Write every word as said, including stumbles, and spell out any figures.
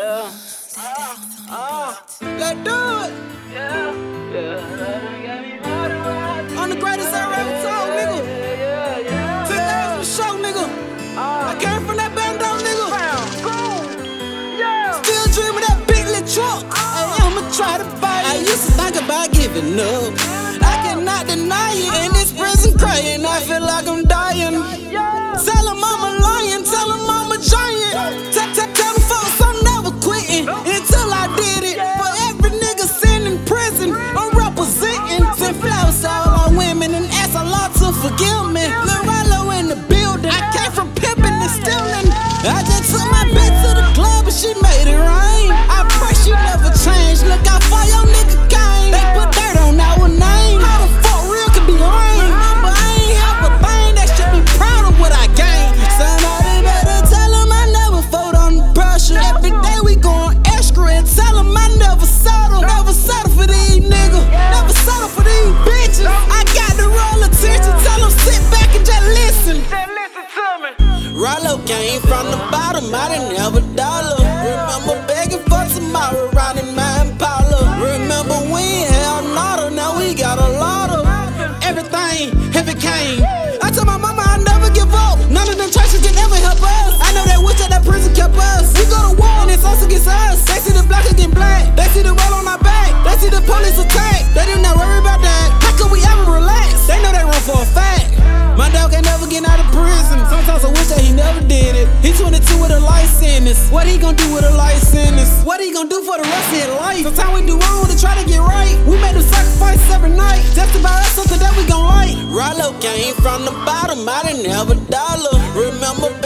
Yeah. Uh, uh, let's do it. Yeah. Yeah. I'm the greatest I ever told, nigga. Yeah, yeah, yeah. two thousand show, nigga. Uh, I came from that band down, nigga. Yeah. Still dreaming that big lit truck. Uh, hey, I'ma try to buy it. I used to think about giving up. I cannot deny it. In this prison crying, I feel like I'm dying. Tell them I'm a lion, tell them I'm a giant. Tell, tell, tell them folks I'm never quitting until I did it. For every nigga sitting in prison, I'm representing. Send flowers to all our women and ask Allah to forgive me. Lil Rallo in the building, I came from pimping and stealing. I just took my bitch to the club and she made it rain. I pray she never changed, look out for your nigga gang. They put dirt on our name, how the fuck real can be lame? But I ain't have a thing that should be proud of what I gained. Somebody better tell them I never fold on the pressure. Every day we going extra and tell them I never settle. Never settle for these niggas, never settle for these bitches. I got the roll attention, tell them sit back and just listen. Just listen to me. Rallo came from the bottom, I didn't have a dollar. Remember begging for tomorrow, riding my Impala. Remember we ain't had nada, now we got a lot of everything, if it came. I told my mama I never give up, none of them churches can ever help us. I know that wish that that prison kept us. We go to war and it's us against us. They see the black against black, they see the roll on our back, they see the police attack. They do not worry about that, how could we ever relax? They know they run for a fact. My dog ain't never get out of prison. Sometimes I wish that he never did it. He twenty-two with a life sentence. What he gon' do with a life sentence? What he gon' do for the rest of his life? Sometimes we do wrong to try to get right. We made them sacrifice every night just to buy us something that we gon' like. Rallo came from the bottom, I didn't have a dollar. Remember